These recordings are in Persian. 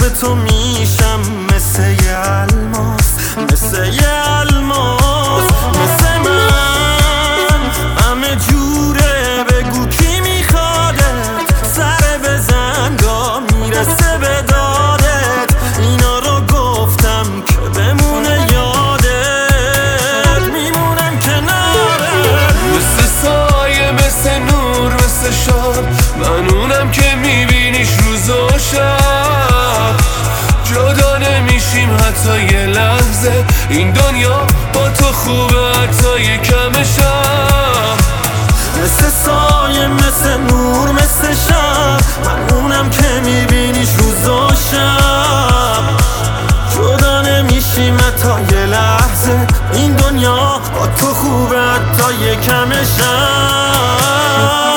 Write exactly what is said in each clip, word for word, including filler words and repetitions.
مثل تو میشم، مثل یه الماس، مثل یه الماس، مثل من همه جوره. بگو کی میخوادت، سر بزن گاه میرسه به دادت. اینا رو گفتم که بمونه یادت، میمونم کنارت. مثل سایه، مثل نور، مثل شب، من اونم که میبینیش روز و شب. جدا نمیشیم حتی یه لحظه، این دنیا با تو خوبه حتی یه کم شب. مثل سایه، مثل نور، مثل شب، من اونم که میبینیش روز و شب. جدا نمیشیم حتی یه لحظه، این دنیا با تو خوبه حتی یه کم شب.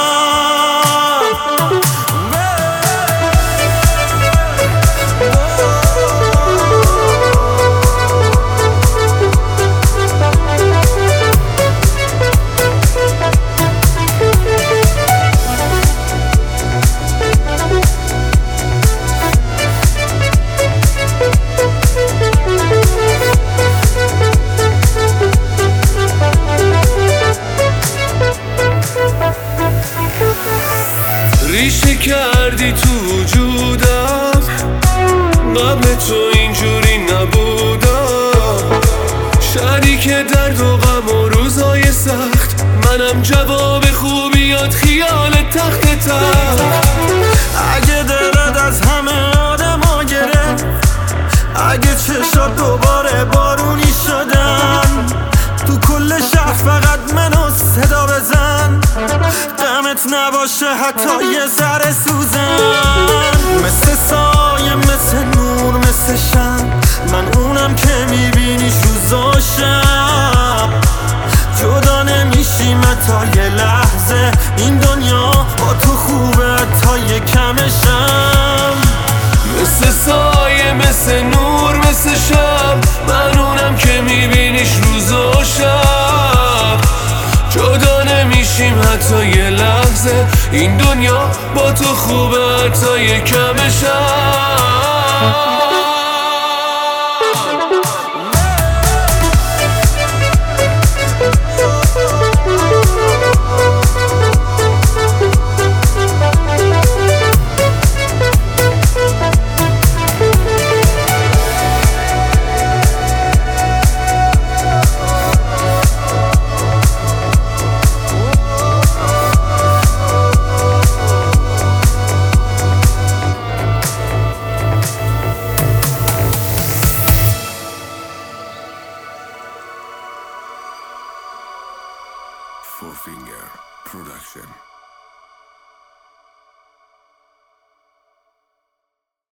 ریشه کردی تو وجودم، قبل تو اینجوری نبودم. شریک درد و غم و روزای سخت، منم جواب خوبیات خیال تخت تخت. اگه دلت از همه آدما گرفت، اگه چشات دوباره بارونی شدن، تو کل شهر فقط منو صدا بزن. دمت نباشه حتی یه ذره سوزن. مثل سایه، مثل نور، مثل شب، من اونم که میبینیش روز و شب. جدا نمیشیم حتی یه لحظه، این دنیا با تو خوبه حتی یه کم شب. مثل سایه، مثل نور، مثل شب، من اونم که میبینیش روز و شب. جدا نمیشیم حتی یه لحظه، این دنیا با تو خوبه حتی یه کم شب. Four Finger Production.